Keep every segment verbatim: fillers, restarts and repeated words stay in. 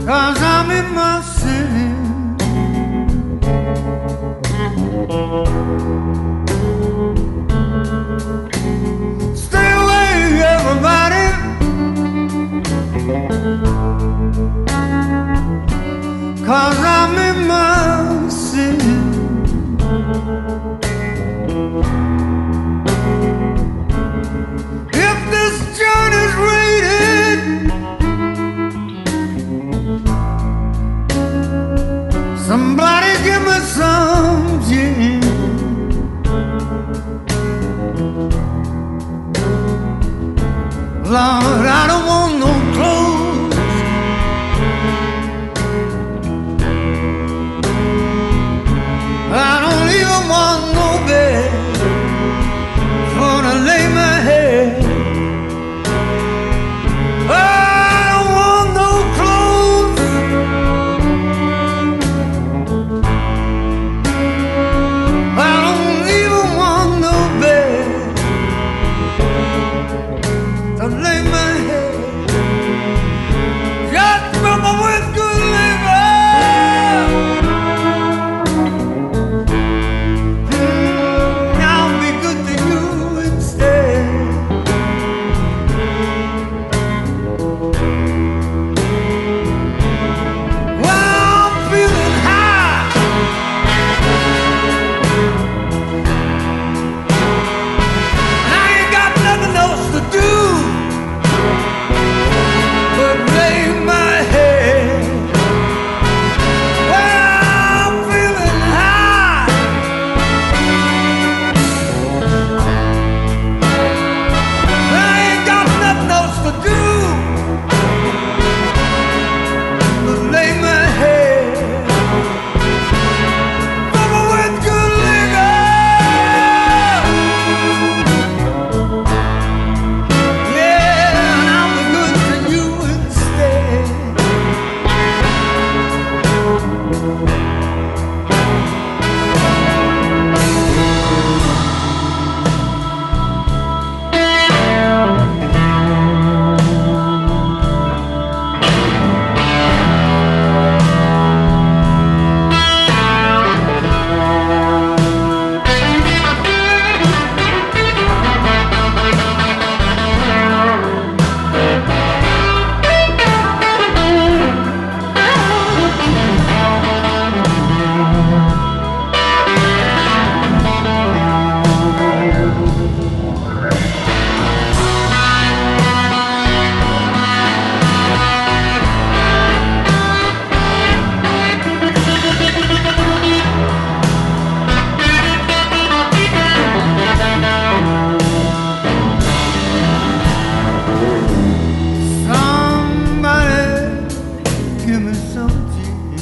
'cause I'm in my city. Stay away, everybody, 'cause I'm in my city. If this journey's rated, somebody give me some gin. Lord, I don't want no clothes. I don't even want no bed for to lay my head. I don't want no clothes. I don't even want no bed to lay my head. Just from a with good living. Mm, I'll be good to you instead. Well, I'm feeling high, and I ain't got nothing else to do but lay my head. Well, I'm feeling high, and I ain't got nothing else to do but lay my head. Mama with good liquor, yeah, and I'll be good to you instead. Somebody give me some gin.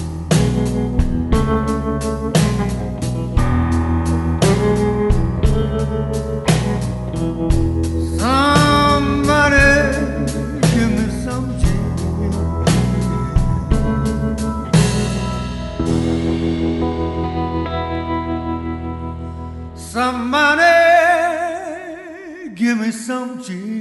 Somebody give me some gin. Somebody give me some gin.